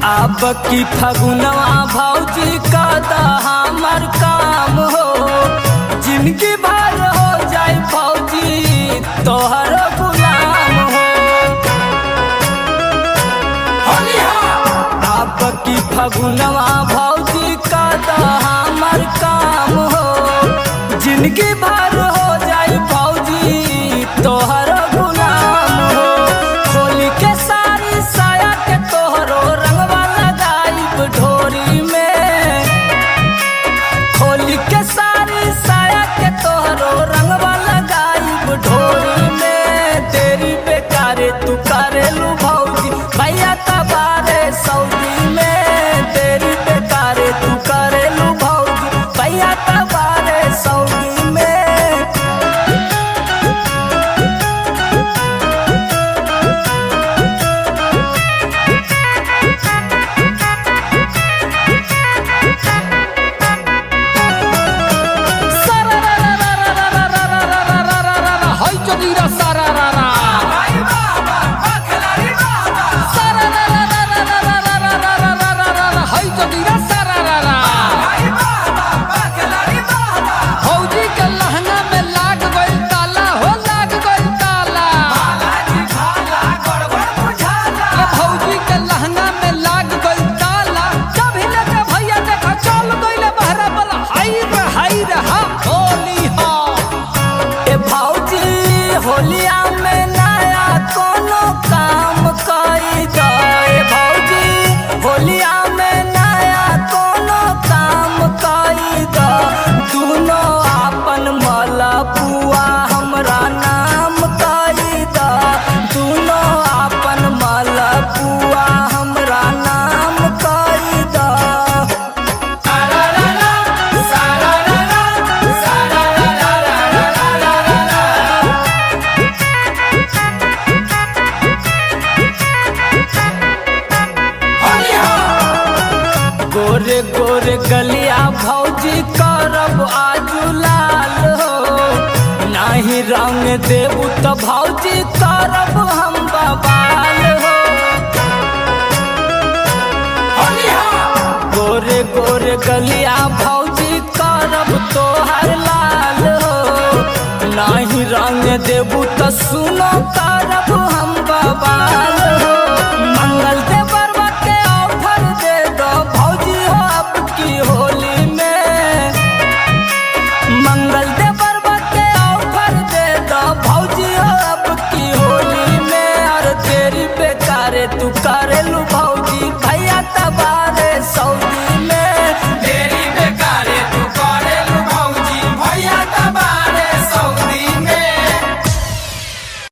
अब की फगुनवा भौजी का हमर काम हो, जिनकी भर हो जाए भौजी तोहर गुलाम हो। अब की फगुनवा भौजी का हमर काम हो, जिनकी भर हो जाए भौजी तोहर गुलाम हो। खोली के सारी साया के तोहरो रंगवा लगाइब ढोरी में, खोली के सारी साया के तोहरो रंगवा लगाइब ढोरी में। तेरी बेकारे तू करेलू भौजी भैया तबारे सऊदी में, तेरी बेकारे तू करेलू भौजी भैया तबारे सऊदी में। होलिया में नया कोनो काम कई जाए भौजी, होलिया में नया कोनो काम कई जा। दूनो आपन मलपुआ हमरा नाम कई जा, दूनो आपन मलपुआ हमरा नाम कई जा। गोरे गोरे गलिया भौजी करब आजू लाल हो, नाही रंग देबू तो भौजी करब हम बवाल हो। गोरे गोरे गलिया भौजी करब तोहर लाल हो, नाही रंग देबू तो सुनो करब हम बवाल हो। मंगल